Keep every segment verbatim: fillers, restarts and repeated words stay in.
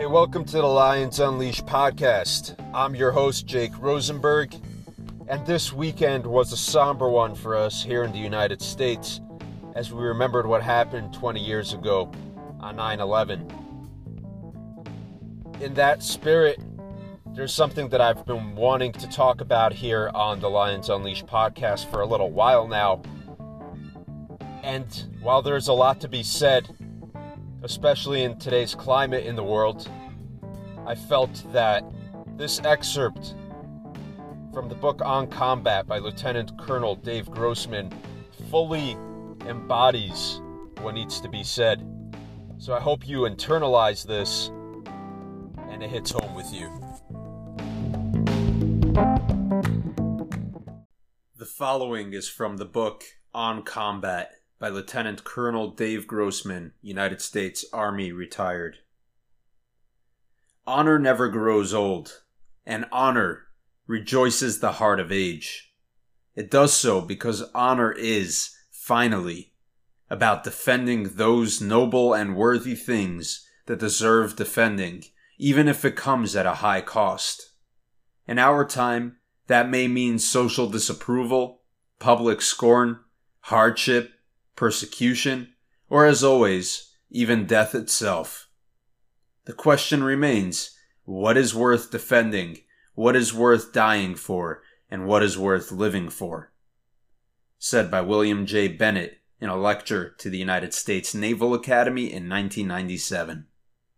Hey, welcome to the Lions Unleashed podcast. I'm your host, Jake Rosenberg, and this weekend was a somber one for us here in the United States as we remembered what happened twenty years ago on nine eleven. In that spirit, there's something that I've been wanting to talk about here on the Lions Unleashed podcast for a little while now. And while there's a lot to be said, especially in today's climate in the world, I felt that this excerpt from the book On Combat by Lieutenant Colonel Dave Grossman fully embodies what needs to be said. So I hope you internalize this and it hits home with you. The following is from the book On Combat by Lieutenant Colonel Dave Grossman, United States Army, retired. Honor never grows old, and honor rejoices the heart of age. It does so because honor is, finally, about defending those noble and worthy things that deserve defending, even if it comes at a high cost. In our time, that may mean social disapproval, public scorn, hardship, persecution, or as always, even death itself. The question remains, what is worth defending, what is worth dying for, and what is worth living for? Said by William J. Bennett in a lecture to the United States Naval Academy in nineteen ninety-seven.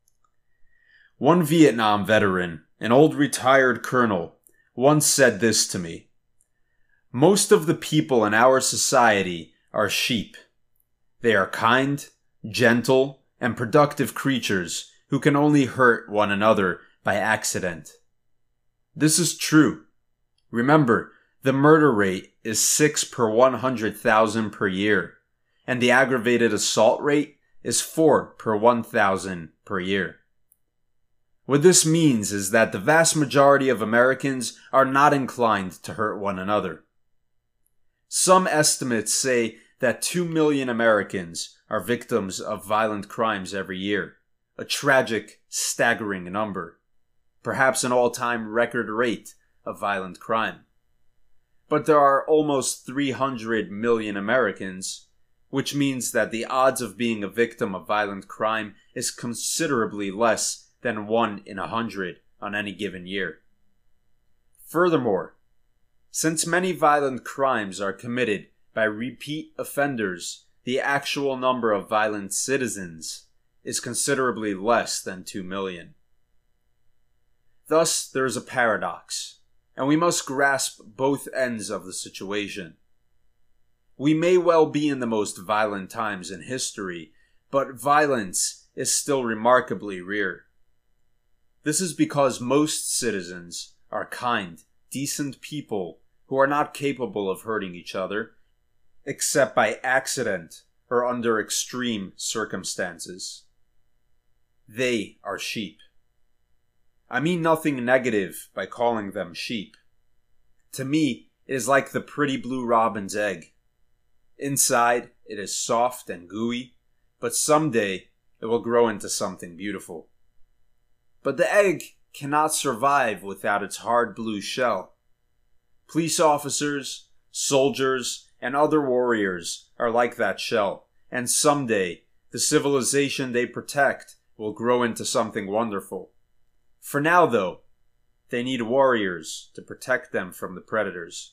One Vietnam veteran, an old retired colonel, once said this to me: "Most of the people in our society are sheep. They are kind, gentle, and productive creatures who can only hurt one another by accident." This is true. Remember, the murder rate is six per one hundred thousand per year, and the aggravated assault rate is four per one thousand per year. What this means is that the vast majority of Americans are not inclined to hurt one another. Some estimates say that two million Americans are victims of violent crimes every year, a tragic, staggering number, perhaps an all-time record rate of violent crime. But there are almost three hundred million Americans, which means that the odds of being a victim of violent crime is considerably less than one in a hundred on any given year. Furthermore, since many violent crimes are committed by repeat offenders, the actual number of violent citizens is considerably less than two million. Thus, there is a paradox, and we must grasp both ends of the situation. We may well be in the most violent times in history, but violence is still remarkably rare. This is because most citizens are kind, decent people who are not capable of hurting each other, except by accident or under extreme circumstances. They are sheep. I mean nothing negative by calling them sheep. To me, it is like the pretty blue robin's egg. Inside, it is soft and gooey, but someday it will grow into something beautiful. But the egg cannot survive without its hard blue shell. Police officers, soldiers, and other warriors are like that shell, and someday the civilization they protect will grow into something wonderful. For now, though, they need warriors to protect them from the predators.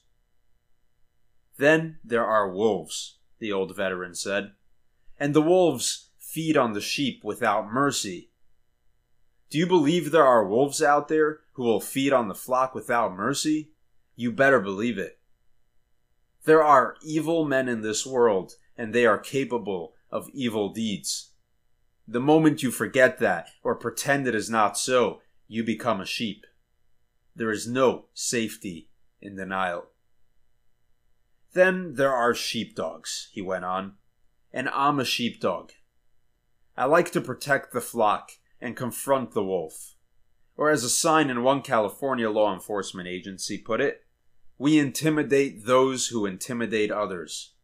Then there are wolves, the old veteran said, and the wolves feed on the sheep without mercy. Do you believe there are wolves out there who will feed on the flock without mercy? You better believe it. There are evil men in this world, and they are capable of evil deeds. The moment you forget that, or pretend it is not so, you become a sheep. There is no safety in denial. Then there are sheepdogs, he went on, and I'm a sheepdog. I like to protect the flock and confront the wolf. Or as a sign in one California law enforcement agency put it, we intimidate those who intimidate others.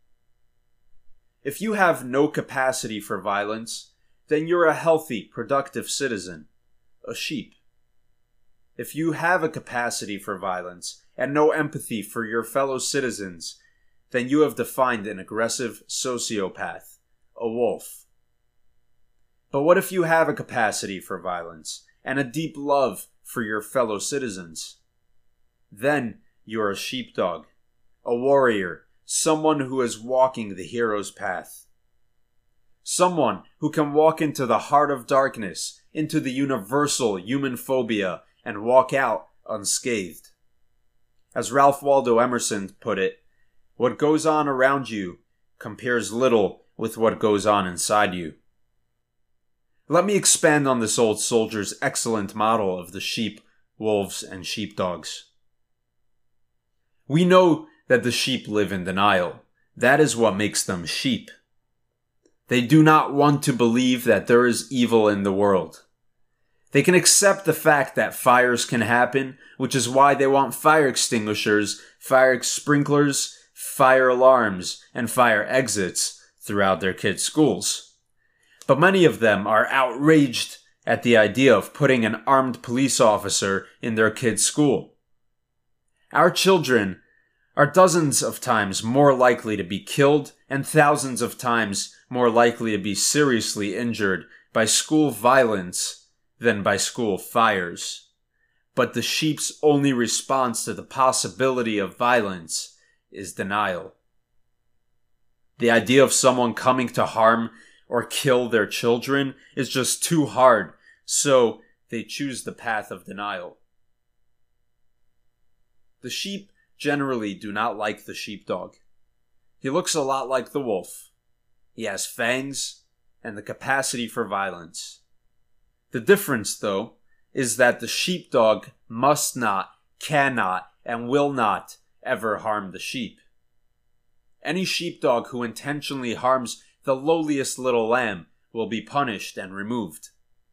If you have no capacity for violence, then you're a healthy, productive citizen. a sheep. If you have a capacity for violence and no empathy for your fellow citizens, then you have defined an aggressive sociopath, a wolf. But what if you have a capacity for violence and a deep love for your fellow citizens? Then you are a sheepdog, a warrior, someone who is walking the hero's path. Someone who can walk into the heart of darkness, into the universal human phobia, and walk out unscathed. As Ralph Waldo Emerson put it, what goes on around you compares little with what goes on inside you. Let me expand on this old soldier's excellent model of the sheep, wolves, and sheepdogs. We know that the sheep live in denial. That is what makes them sheep. They do not want to believe that there is evil in the world. They can accept the fact that fires can happen, which is why they want fire extinguishers, fire sprinklers, fire alarms, and fire exits throughout their kids' schools. But many of them are outraged at the idea of putting an armed police officer in their kids' school. Our children are dozens of times more likely to be killed and thousands of times more likely to be seriously injured by school violence than by school fires. But the sheep's only response to the possibility of violence is denial. The idea of someone coming to harm or kill their children is just too hard, so they choose the path of denial. The sheep generally do not like the sheepdog. He looks a lot like the wolf. He has fangs and the capacity for violence. The difference, though, is that the sheepdog must not, cannot, and will not ever harm the sheep. Any sheepdog who intentionally harms the lowliest little lamb will be punished and removed.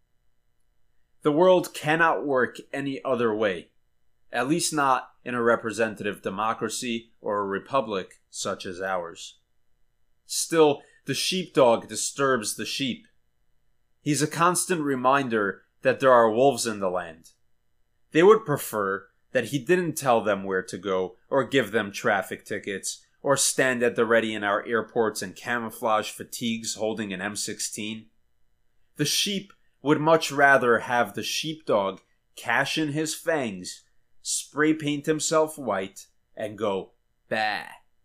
The world cannot work any other way, at least not in a representative democracy or a republic such as ours. Still, the sheepdog disturbs the sheep. He's a constant reminder that there are wolves in the land. They would prefer that he didn't tell them where to go or give them traffic tickets or stand at the ready in our airports in camouflage fatigues holding an M sixteen. The sheep would much rather have the sheepdog cash in his fangs, spray paint himself white, and go bah.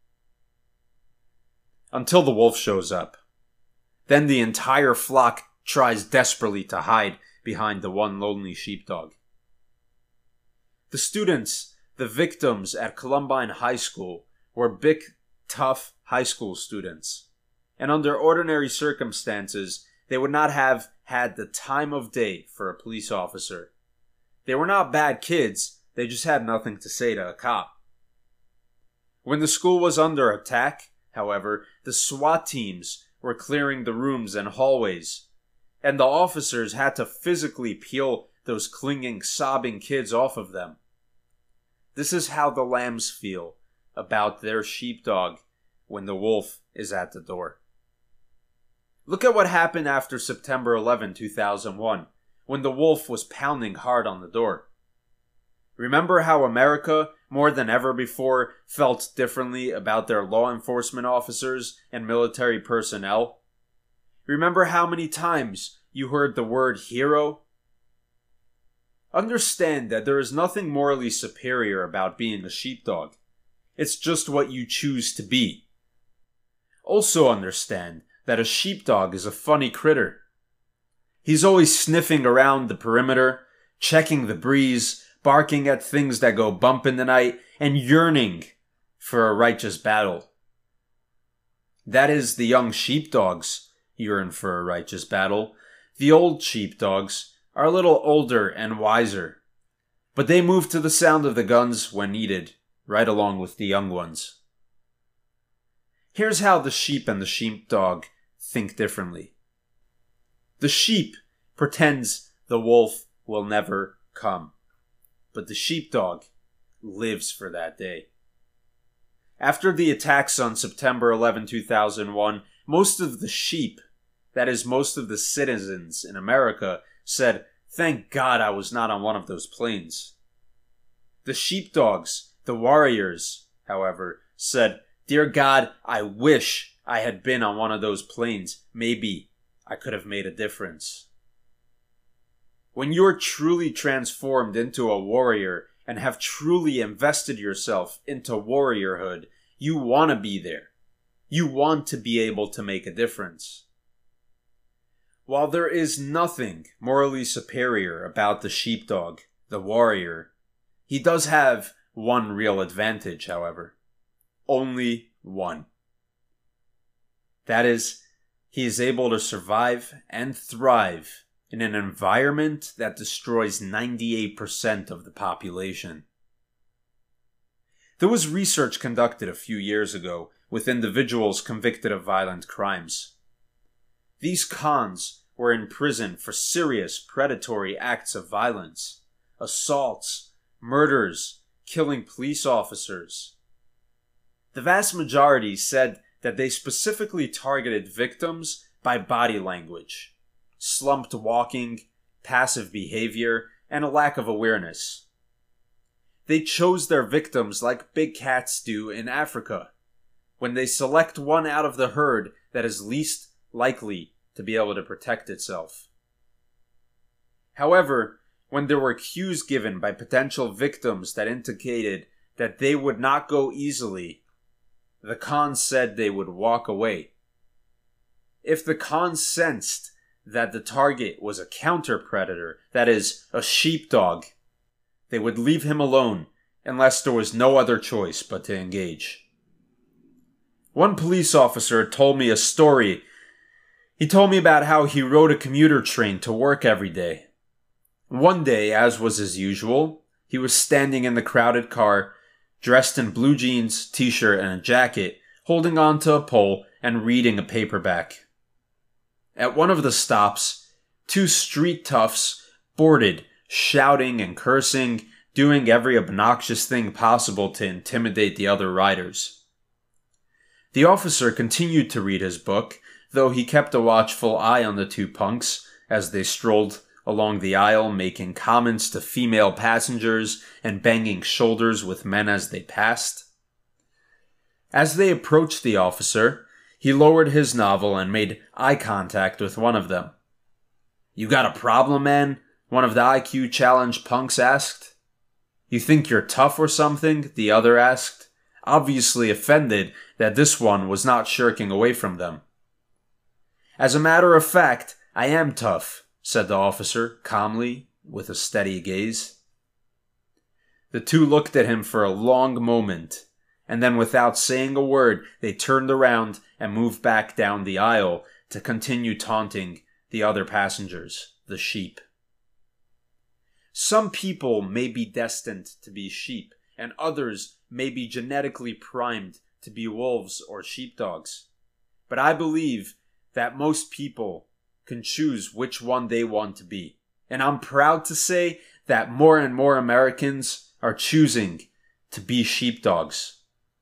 Until the wolf shows up. Then the entire flock tries desperately to hide behind the one lonely sheepdog. The students, the victims at Columbine High School, were big, tough high school students. And under ordinary circumstances, they would not have had the time of day for a police officer. They were not bad kids, they just had nothing to say to a cop. When the school was under attack, however, the SWAT teams were clearing the rooms and hallways, and the officers had to physically peel those clinging, sobbing kids off of them. This is how the lambs feel about their sheepdog when the wolf is at the door. Look at what happened after September eleventh, two thousand one, when the wolf was pounding hard on the door. Remember how America, more than ever before, felt differently about their law enforcement officers and military personnel? Remember how many times you heard the word hero? Understand that there is nothing morally superior about being a sheepdog. It's just what you choose to be. Also understand that a sheepdog is a funny critter. He's always sniffing around the perimeter, checking the breeze, barking at things that go bump in the night, and yearning for a righteous battle. That is, the young sheepdogs yearn for a righteous battle. The old sheepdogs are a little older and wiser, but they move to the sound of the guns when needed, right along with the young ones. Here's how the sheep and the sheepdog think differently. The sheep pretends the wolf will never come, but the sheepdog lives for that day. After the attacks on September eleventh, two thousand one, most of the sheep, that is, most of the citizens in America, said, Thank God I was not on one of those planes. The sheepdogs, the warriors, however, said, "Dear God, I wish I had been on one of those planes. Maybe I could have made a difference." When you're truly transformed into a warrior and have truly invested yourself into warriorhood, you want to be there. You want to be able to make a difference. While there is nothing morally superior about the sheepdog, the warrior, he does have one real advantage, however. Only one. That is, he is able to survive and thrive in an environment that destroys ninety-eight percent of the population. There was research conducted a few years ago with individuals convicted of violent crimes. These cons were in prison for serious predatory acts of violence, assaults, murders, killing police officers. The vast majority said that they specifically targeted victims by body language, slumped walking, passive behavior, and a lack of awareness. They chose their victims like big cats do in Africa, when they select one out of the herd that is least likely to be able to protect itself. However, when there were cues given by potential victims that indicated that they would not go easily, the cons said they would walk away. If the cons sensed that the target was a counter-predator, that is, a sheepdog, they would leave him alone unless there was no other choice but to engage. One police officer told me a story. He told me about how he rode a commuter train to work every day. One day, as was his usual, he was standing in the crowded car, dressed in blue jeans, t-shirt, and a jacket, holding onto a pole and reading a paperback. At one of the stops, two street toughs boarded, shouting and cursing, doing every obnoxious thing possible to intimidate the other riders. The officer continued to read his book, though he kept a watchful eye on the two punks as they strolled along the aisle, making comments to female passengers and banging shoulders with men as they passed. As they approached the officer, he lowered his novel and made eye contact with one of them. "You got a problem, man?" one of the I Q challenged punks asked. "You think you're tough or something?" the other asked, obviously offended that this one was not shirking away from them. "As a matter of fact, I am tough," said the officer, calmly, with a steady gaze. The two looked at him for a long moment, and then without saying a word, they turned around and moved back down the aisle to continue taunting the other passengers, the sheep. Some people may be destined to be sheep, and others may be genetically primed to be wolves or sheepdogs. But I believe that most people can choose which one they want to be. And I'm proud to say that more and more Americans are choosing to be sheepdogs.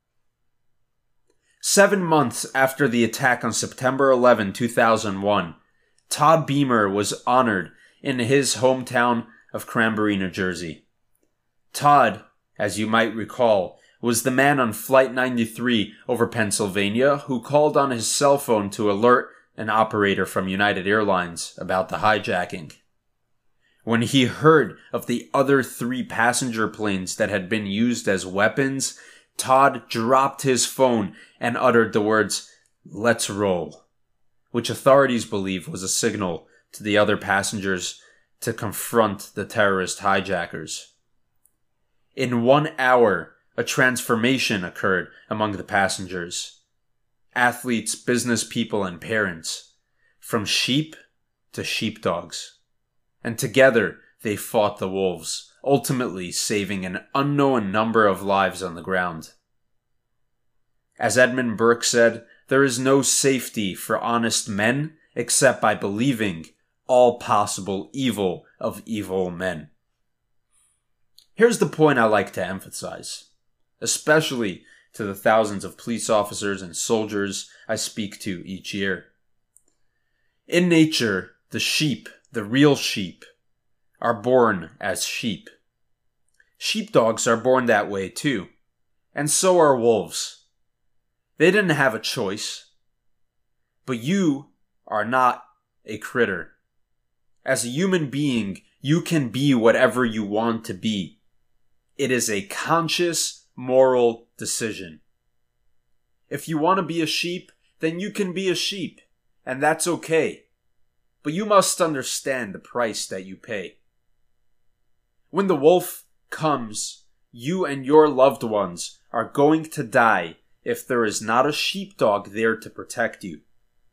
Seven months after the attack on September eleventh, two thousand one, Todd Beamer was honored in his hometown of Cranbury, New Jersey. Todd, as you might recall, was the man on Flight ninety-three over Pennsylvania who called on his cell phone to alert an operator from United Airlines about the hijacking. When he heard of the other three passenger planes that had been used as weapons, Todd dropped his phone and uttered the words, "Let's roll," which authorities believe was a signal to the other passengers to confront the terrorist hijackers. In one hour, a transformation occurred among the passengers. Athletes, business people, and parents, from sheep to sheepdogs. And together they fought the wolves, ultimately saving an unknown number of lives on the ground. As Edmund Burke said, there is no safety for honest men except by believing all possible evil of evil men. Here's the point I like to emphasize, especially to the thousands of police officers and soldiers I speak to each year. In nature, the sheep, the real sheep, are born as sheep. Sheepdogs are born that way too, and so are wolves. They didn't have a choice. But you are not a critter. As a human being, you can be whatever you want to be. It is a conscious, moral decision. If you want to be a sheep, then you can be a sheep, and that's okay. But you must understand the price that you pay. When the wolf comes, you and your loved ones are going to die if there is not a sheepdog there to protect you.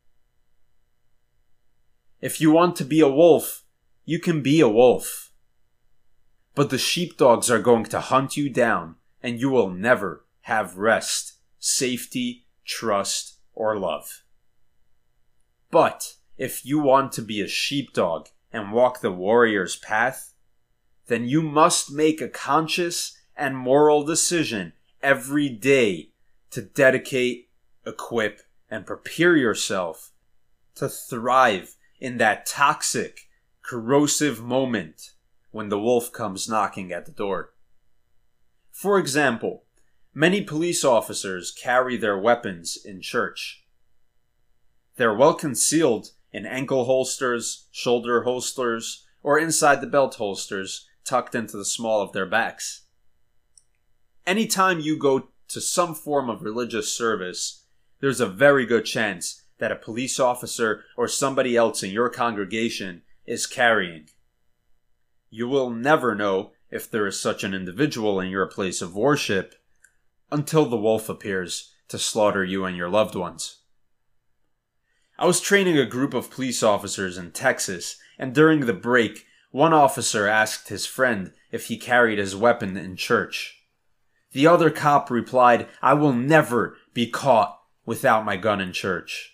If you want to be a wolf, you can be a wolf. But the sheepdogs are going to hunt you down, and you will never have rest, safety, trust, or love. But if you want to be a sheepdog and walk the warrior's path, then you must make a conscious and moral decision every day to dedicate, equip, and prepare yourself to thrive in that toxic, corrosive moment when the wolf comes knocking at the door. For example, many police officers carry their weapons in church. They're well concealed in ankle holsters, shoulder holsters, or inside the belt holsters tucked into the small of their backs. Anytime you go to some form of religious service, there's a very good chance that a police officer or somebody else in your congregation is carrying. You will never know if there is such an individual in your place of worship until the wolf appears to slaughter you and your loved ones. I was training a group of police officers in Texas, and during the break, one officer asked his friend if he carried his weapon in church. The other cop replied, "I will never be caught without my gun in church."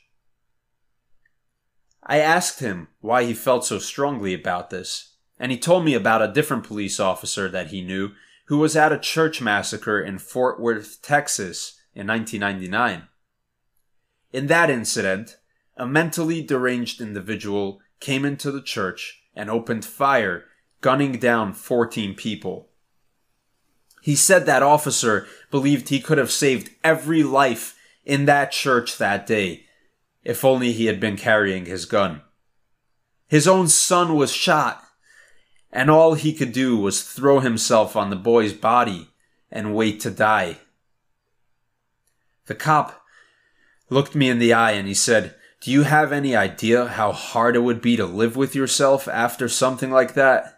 I asked him why he felt so strongly about this, and he told me about a different police officer that he knew who was at a church massacre in Fort Worth, Texas in nineteen ninety-nine. In that incident, a mentally deranged individual came into the church and opened fire, gunning down fourteen people. He said that officer believed he could have saved every life in that church that day, if only he had been carrying his gun. His own son was shot, and all he could do was throw himself on the boy's body and wait to die. The cop looked me in the eye and he said, "Do you have any idea how hard it would be to live with yourself after something like that?"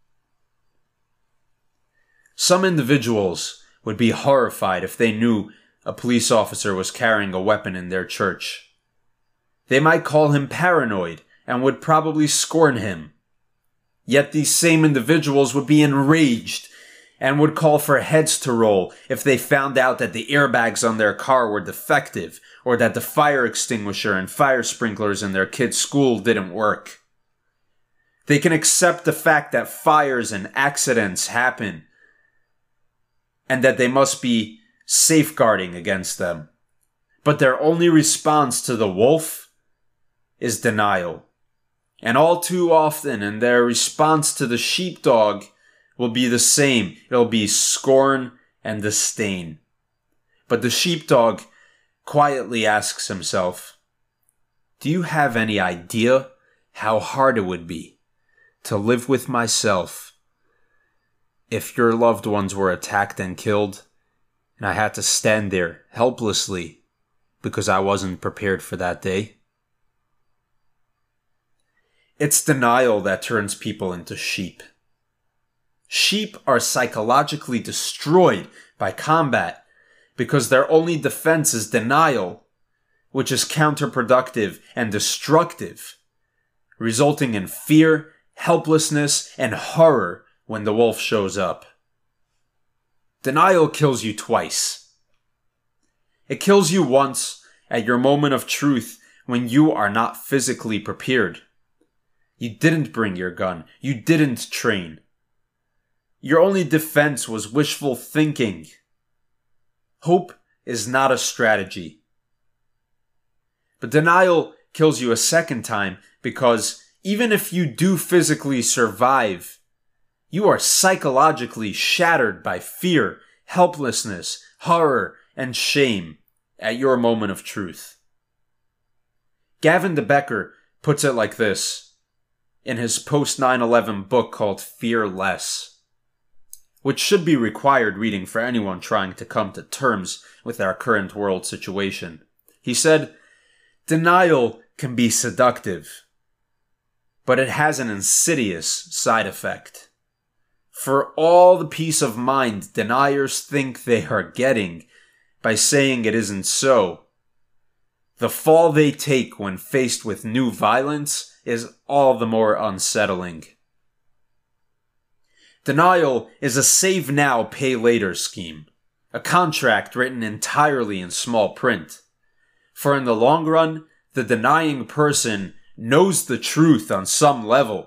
Some individuals would be horrified if they knew a police officer was carrying a weapon in their church. They might call him paranoid and would probably scorn him. Yet these same individuals would be enraged and would call for heads to roll if they found out that the airbags on their car were defective or that the fire extinguisher and fire sprinklers in their kid's school didn't work. They can accept the fact that fires and accidents happen and that they must be safeguarding against them. But their only response to the wolf is denial. And all too often, in their response to the sheepdog will be the same. It'll be scorn and disdain. But the sheepdog quietly asks himself, "Do you have any idea how hard it would be to live with myself if your loved ones were attacked and killed, and I had to stand there helplessly because I wasn't prepared for that day?" It's denial that turns people into sheep. Sheep are psychologically destroyed by combat because their only defense is denial, which is counterproductive and destructive, resulting in fear, helplessness, and horror when the wolf shows up. Denial kills you twice. It kills you once at your moment of truth when you are not physically prepared. You didn't bring your gun. You didn't train. Your only defense was wishful thinking. Hope is not a strategy. But denial kills you a second time because even if you do physically survive You are psychologically shattered by fear, helplessness, horror, and shame at your moment of truth. Gavin de Becker puts it like this in his post nine eleven book called Fear Less, which should be required reading for anyone trying to come to terms with our current world situation. He said, "Denial can be seductive, but it has an insidious side effect. For all the peace of mind deniers think they are getting by saying it isn't so, the fall they take when faced with new violence is all the more unsettling." Denial is a save now, pay later scheme, a contract written entirely in small print. For in the long run, the denying person knows the truth on some level.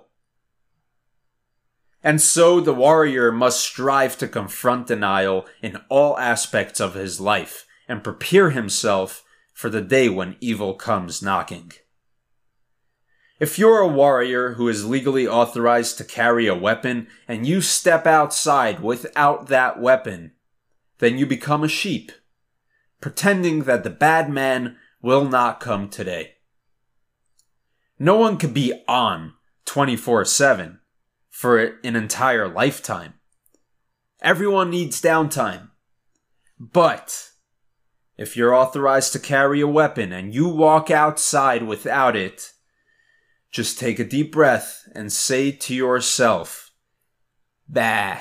And so the warrior must strive to confront denial in all aspects of his life and prepare himself for the day when evil comes knocking. If you're a warrior who is legally authorized to carry a weapon and you step outside without that weapon, then you become a sheep, pretending that the bad man will not come today. No one can be on twenty-four seven for an entire lifetime. Everyone needs downtime. But if you're authorized to carry a weapon and you walk outside without it, just take a deep breath and say to yourself, "Bah."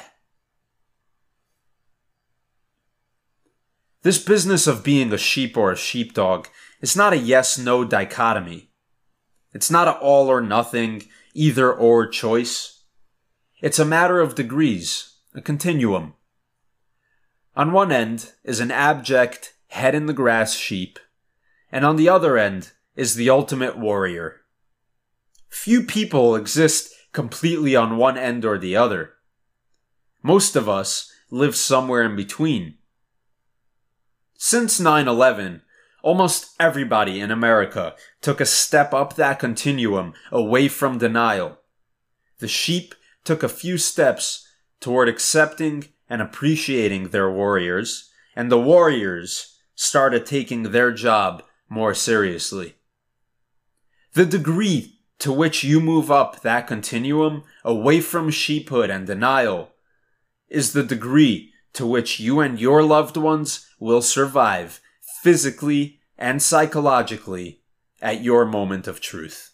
This business of being a sheep or a sheepdog is not a yes-no dichotomy. It's not an all or nothing, either or choice. It's a matter of degrees, a continuum. On one end is an abject, head-in-the-grass sheep, and on the other end is the ultimate warrior. Few people exist completely on one end or the other. Most of us live somewhere in between. Since nine eleven, almost everybody in America took a step up that continuum away from denial. The sheep took a few steps toward accepting and appreciating their warriors, and the warriors started taking their job more seriously. The degree to which you move up that continuum away from sheephood and denial is the degree to which you and your loved ones will survive physically and psychologically at your moment of truth.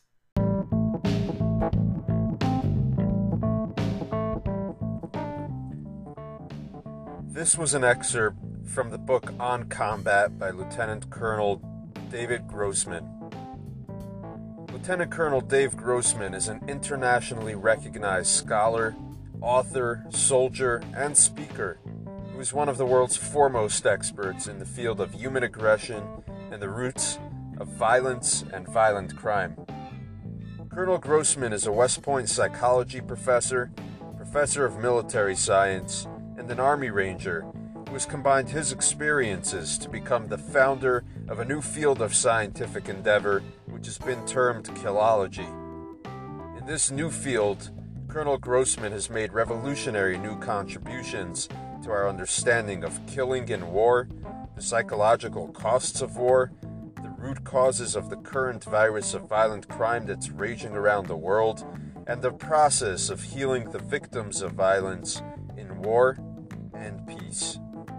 This was an excerpt from the book On Combat by Lieutenant Colonel David Grossman. Lieutenant Colonel Dave Grossman is an internationally recognized scholar, author, soldier, and speaker who is one of the world's foremost experts in the field of human aggression and the roots of violence and violent crime. Colonel Grossman is a West Point psychology professor, professor of military science, and an Army Ranger who has combined his experiences to become the founder of a new field of scientific endeavor which has been termed killology. In this new field, Colonel Grossman has made revolutionary new contributions to our understanding of killing in war, the psychological costs of war, the root causes of the current virus of violent crime that's raging around the world, and the process of healing the victims of violence in war and peace.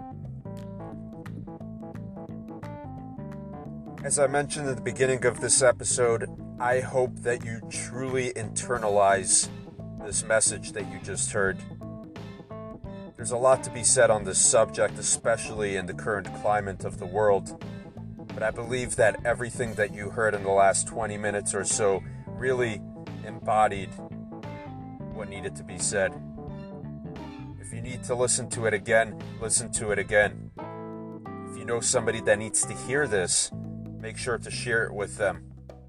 As I mentioned at the beginning of this episode, I hope that you truly internalize this message that you just heard. There's a lot to be said on this subject, especially in the current climate of the world, but I believe that everything that you heard in the last twenty minutes or so really embodied what needed to be said. If you need to listen to it again, listen to it again. If you know somebody that needs to hear this, make sure to share it with them.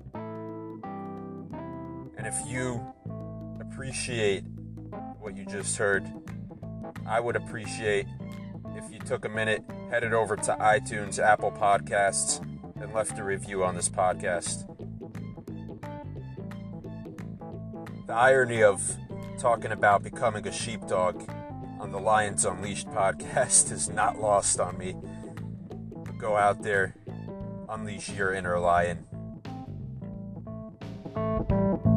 And if you appreciate what you just heard, I would appreciate if you took a minute, headed over to iTunes, Apple Podcasts, and left a review on this podcast. The irony of talking about becoming a sheepdog on the Lions Unleashed podcast is not lost on me. Go out there, unleash your inner lion.